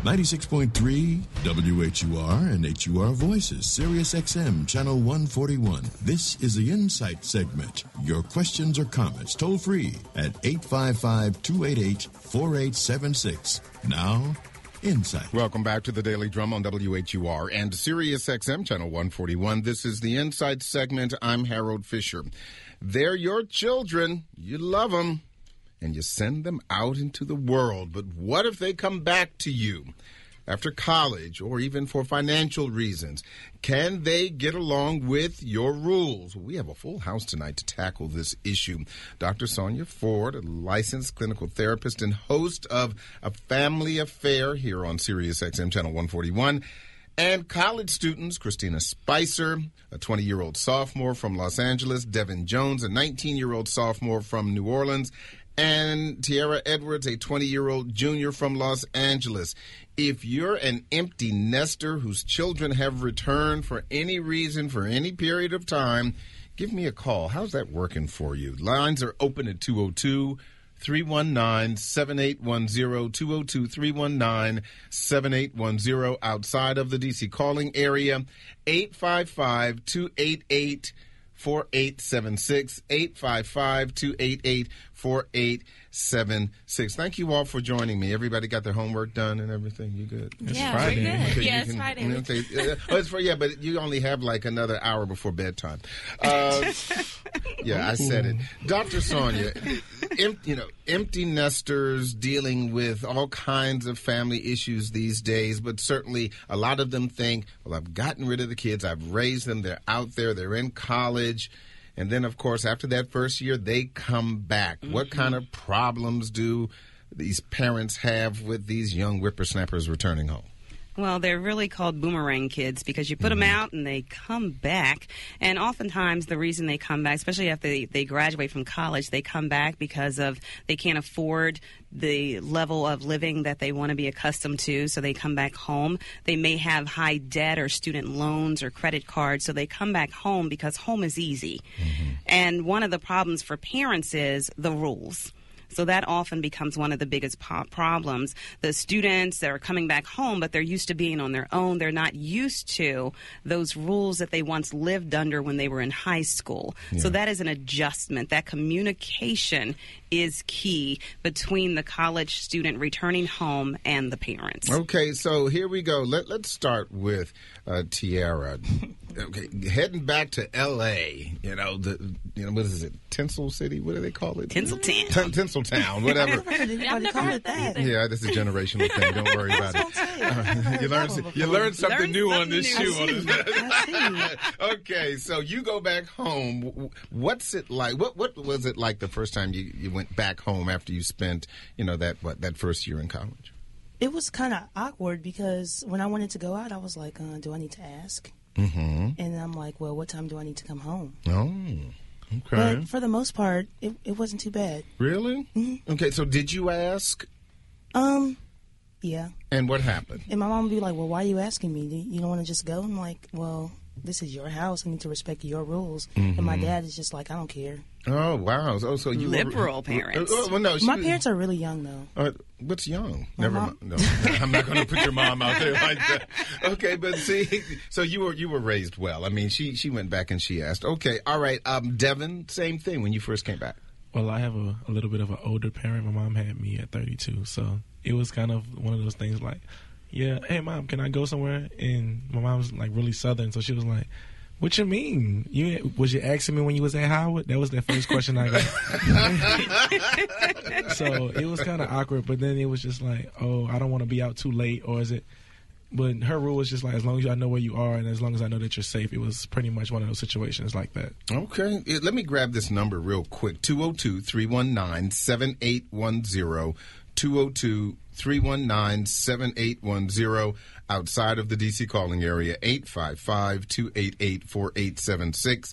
96.3 WHUR and HUR Voices, Sirius XM, Channel 141. This is the Insight segment. Your questions or comments toll free at 855-288-4876. Now, Insight. Welcome back to the Daily Drum on WHUR and Sirius XM, Channel 141. This is the Insight segment. I'm Harold Fisher. They're your children. You love them. And you send them out into the world. But what if they come back to you after college or even for financial reasons? Can they get along with your rules? We have a full house tonight to tackle this issue. Dr. Sonia Ford, a licensed clinical therapist and host of A Family Affair here on Sirius XM Channel 141. And college students, Christina Spicer, a 20-year-old sophomore from Los Angeles, Devin Jones, a 19-year-old sophomore from New Orleans, and Tiara Edwards, a 20-year-old junior from Los Angeles. If you're an empty nester whose children have returned for any reason, for any period of time, give me a call. How's that working for you? Lines are open at 202-319-7810, 202-319-7810 outside of the D.C. calling area, 855-288-4876, 855-288-4876. Thank you all for joining me. Everybody got their homework done and everything? You good? Yeah, Friday. We're good. Okay, yeah, it's Friday. Okay. But you only have like another hour before bedtime. Yeah, I said it. Dr. Sonia, empty nesters dealing with all kinds of family issues these days, but certainly a lot of them think, well, I've gotten rid of the kids, I've raised them, they're out there, they're in college. And then, of course, after that first year, they come back. Mm-hmm. What kind of problems do these parents have with these young whippersnappers returning home? Well, they're really called boomerang kids because you put them out and they come back. And oftentimes the reason they come back, especially after they graduate from college, they come back because of they can't afford the level of living that they want to be accustomed to, so they come back home. They may have high debt or student loans or credit cards, so they come back home because home is easy. Mm-hmm. And one of the problems for parents is the rules. So that often becomes one of the biggest problems. The students that are coming back home, but they're used to being on their own. They're not used to those rules that they once lived under when they were in high school. Yeah. So that is an adjustment. That communication is key between the college student returning home and the parents. Okay, so here we go. Let's start with Tiara. Okay, heading back to L.A., what is it, Tinsel City? What do they call it? Tinseltown. Tinseltown, whatever. I've never heard that. Yeah, that's a generational thing. Don't worry about it. You learn something new on this show. Okay, so you go back home. What's it like? What was it like the first time you went back home after you spent, that first year in college? It was kind of awkward because when I wanted to go out, I was like, do I need to ask? Mm-hmm. And I'm like, well, what time do I need to come home? Oh, okay. But for the most part, it wasn't too bad. Really? Mm-hmm. Okay, so did you ask? Yeah. And what happened? And my mom would be like, well, why are you asking me? You don't want to just go? I'm like, well, this is your house. I need to respect your rules. Mm-hmm. And my dad is just like, I don't care. Oh, wow. So you liberal parents. Well, no, my parents are really young, though. What's young? My Never mom? mind. No, I'm not going to put your mom out there like that. Okay, but see, so you were raised well. I mean, she went back and she asked. Okay, all right. Devin, same thing when you first came back. Well, I have a little bit of an older parent. My mom had me at 32, so it was kind of one of those things like, yeah, hey, Mom, can I go somewhere? And my mom's like really Southern, so she was like, what you mean? Was you asking me when you was at Howard? That was the first question I got. So it was kind of awkward, but then it was just like, oh, I don't want to be out too late, or is it? But her rule was just like, as long as I know where you are and as long as I know that you're safe, it was pretty much one of those situations like that. Okay. Let me grab this number real quick, 202-319-7810, 202-319-7810. Outside of the D.C. calling area, 855-288-4876,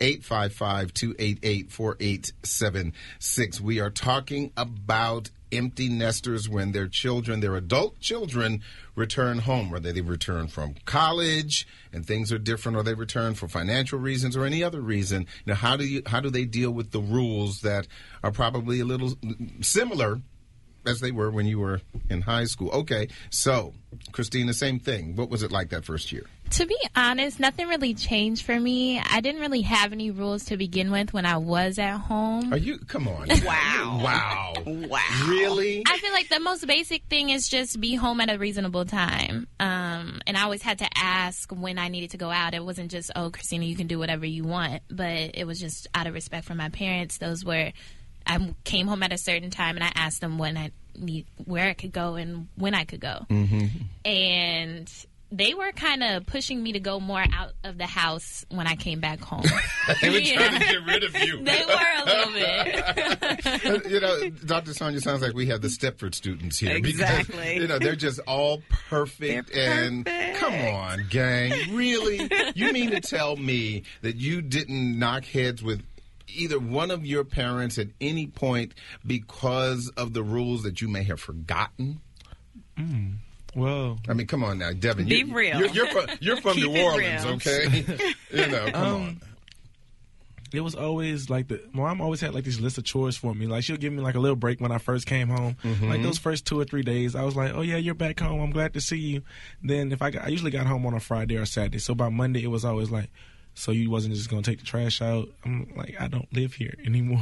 855-288-4876. We are talking about empty nesters when their adult children, return home, whether they return from college and things are different, or they return for financial reasons or any other reason. How do they deal with the rules that are probably a little similar as they were when you were in high school. Okay, so, Christina, same thing. What was it like that first year? To be honest, nothing really changed for me. I didn't really have any rules to begin with when I was at home. Are you? Come on. Wow. Wow. Really? I feel like the most basic thing is just be home at a reasonable time. And I always had to ask when I needed to go out. It wasn't just, oh, Christina, you can do whatever you want. But it was just out of respect for my parents. Those were, I came home at a certain time and I asked them where I could go and when I could go. Mm-hmm. And they were kind of pushing me to go more out of the house when I came back home. They were trying to get rid of you. They were a little bit. You know, Dr. Sonia, sounds like we have the Stepford students here. Exactly. Because, you know, they're just all perfect. And come on, gang. Really? You mean to tell me that you didn't knock heads with either one of your parents at any point because of the rules that you may have forgotten? Well, I mean, come on now, Devin. Be real. You're from New Orleans, real. okay? You know, come on. it was always like my mom always had like these list of chores for me. Like she'll give me like a little break when I first came home. Mm-hmm. Like those first 2 or 3 days, I was like, "Oh yeah, you're back home. I'm glad to see you." Then I usually got home on a Friday or Saturday. So by Monday, it was always like, "So you wasn't just gonna take the trash out?" I'm like, "I don't live here anymore."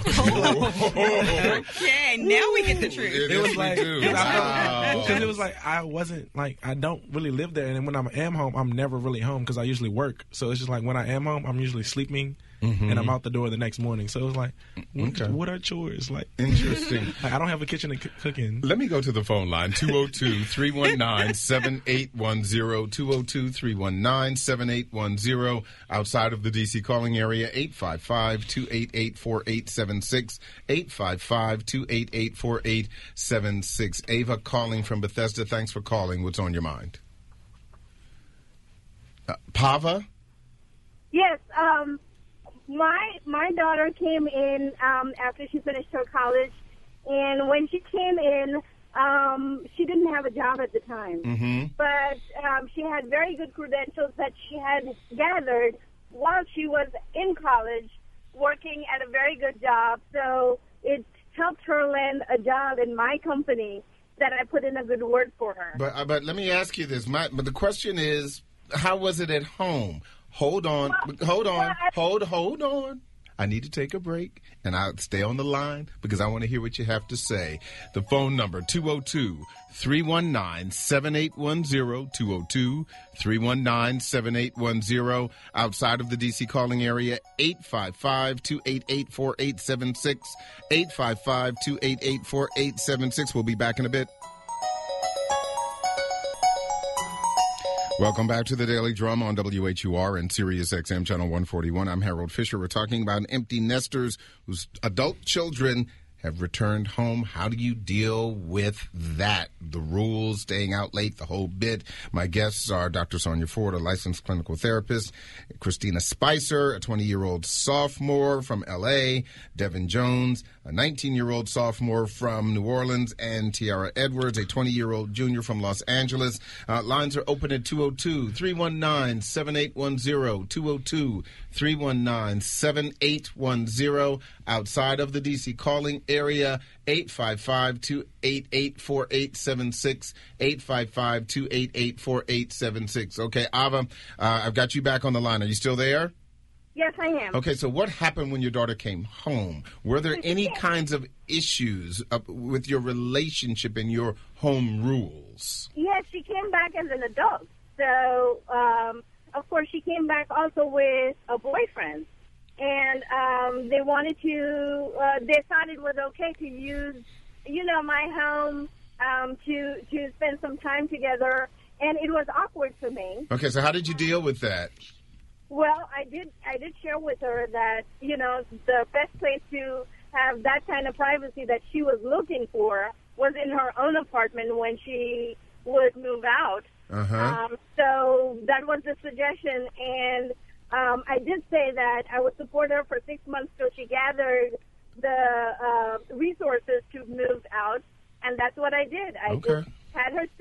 Okay, now we get the truth. It was like, wow. because it was like I wasn't like I don't really live there, and when I am home, I'm never really home because I usually work. So it's just like when I am home, I'm usually sleeping, and I'm out the door the next morning. So it was like, what are chores? Like Interesting. like, I don't have a kitchen to cook in. Let me go to the phone line, 202-319-7810, 202-319-7810, outside of the D.C. calling area, 855-288-4876, 855-288-4876. Ava calling from Bethesda. Thanks for calling. What's on your mind? Pava? Yes, my daughter came in after she finished her college, and when she came in, she didn't have a job at the time, but she had very good credentials that she had gathered while she was in college, working at a very good job. So it helped her land a job in my company that I put in a good word for her. But let me ask you this. But the question is, how was it at home? Hold on. I need to take a break, and I'll stay on the line because I want to hear what you have to say. The phone number, 202-319-7810, 202-319-7810. Outside of the D.C. calling area, 855-288-4876, 855-288-4876. We'll be back in a bit. Welcome back to the Daily Drum on WHUR and Sirius XM Channel 141. I'm Harold Fisher. We're talking about empty nesters whose adult children have returned home. How do you deal with that? The rules, staying out late, the whole bit. My guests are Dr. Sonia Ford, a licensed clinical therapist, Christina Spicer, a 20-year-old sophomore from L.A., Devin Jones, a 19-year-old sophomore from New Orleans, and Tiara Edwards, a 20-year-old junior from Los Angeles. Lines are open at 202-319-7810, 202-319-7810. Outside of the D.C. calling area, 855-288-4876, 855-288-4876. Okay, Ava, I've got you back on the line. Are you still there? Yes, I am. Okay, so what happened when your daughter came home? Were there any kinds of issues with your relationship and your home rules? Yes, she came back as an adult. So, of course, she came back also with a boyfriend. And they wanted to, they thought it was okay to use, my home to spend some time together. And it was awkward for me. Okay, so how did you deal with that? Well, I did share with her that, the best place to have that kind of privacy that she was looking for was in her own apartment when she would move out. So that was the suggestion. And I did say that I would support her for 6 months till she gathered the resources to move out, and that's what I did. I just had her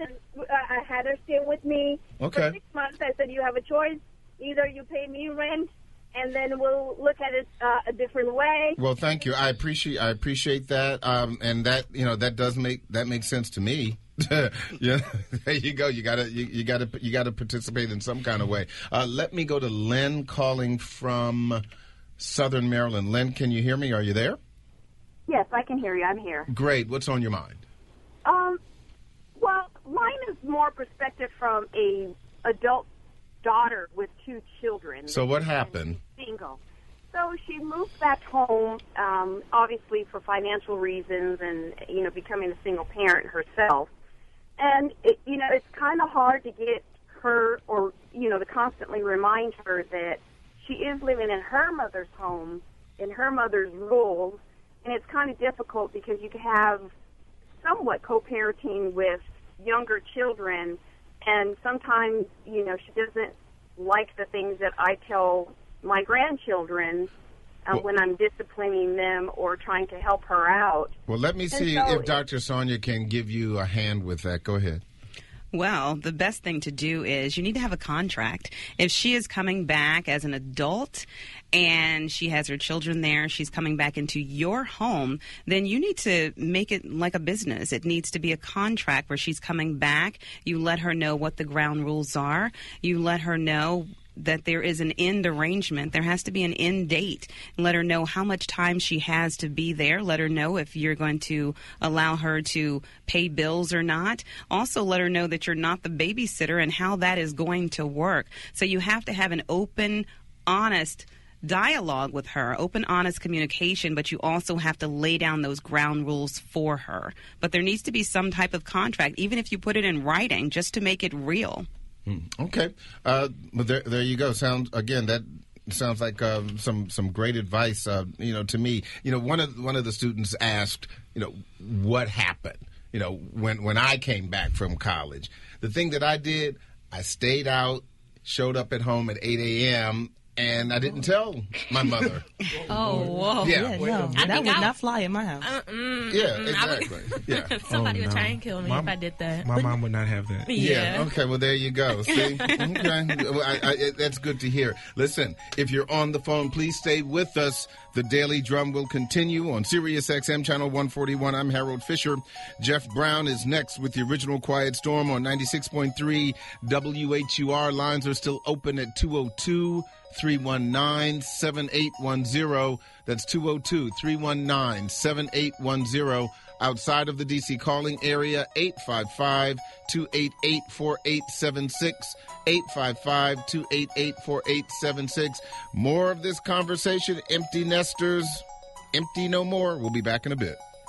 stay with me for 6 months. I said, you have a choice. Either you pay me rent and then we'll look at it a different way. Well, thank you. I appreciate that, and that does make sense to me. Yeah, there you go. You gotta participate in some kind of way. Let me go to Len calling from Southern Maryland. Len, can you hear me? Are you there? Yes, I can hear you. I'm here. Great. What's on your mind? Well, mine is more perspective from a adult daughter with 2 children. So what happened? Single. So she moved back home, obviously for financial reasons, and becoming a single parent herself. And it's kind of hard to get her, or to constantly remind her that she is living in her mother's home, in her mother's rules, and it's kind of difficult because you can have somewhat co-parenting with younger children, and sometimes she doesn't like the things that I tell my grandchildren when I'm disciplining them or trying to help her out. Well, let me see if Dr. Sonia can give you a hand with that. Go ahead. Well, the best thing to do is you need to have a contract. If she is coming back as an adult and she has her children there, she's coming back into your home, then you need to make it like a business. It needs to be a contract where she's coming back. You let her know what the ground rules are. You let her know that there is an end arrangement. There has to be an end date. Let her know how much time she has to be there. Let her know if you're going to allow her to pay bills or not. Also, let her know that you're not the babysitter and how that is going to work. So you have to have an open, honest dialogue with her, open, honest communication, but you also have to lay down those ground rules for her. But there needs to be some type of contract, even if you put it in writing, just to make it real. Okay, but there you go. That sounds like some great advice. To me, one of the students asked, what happened. When I came back from college, the thing that I did, I stayed out, showed up at home at 8 a.m. and I didn't tell my mother. Oh, whoa. Yeah, no, that would not fly in my house. Yeah, exactly. Yeah. Somebody would try and kill me if I did that. My mom would not have that. Yeah. Okay. Well, there you go. See. Okay. Well, that's good to hear. Listen, if you're on the phone, please stay with us. The Daily Drum will continue on Sirius XM Channel 141. I'm Harold Fisher. Jeff Brown is next with the original Quiet Storm on 96.3 WHUR. Lines are still open at 202-319-7810. That's 202-319-7810. Outside of the D.C. calling area, 855-288-4876, 855-288-4876. More of this conversation, empty nesters, empty no more. We'll be back in a bit.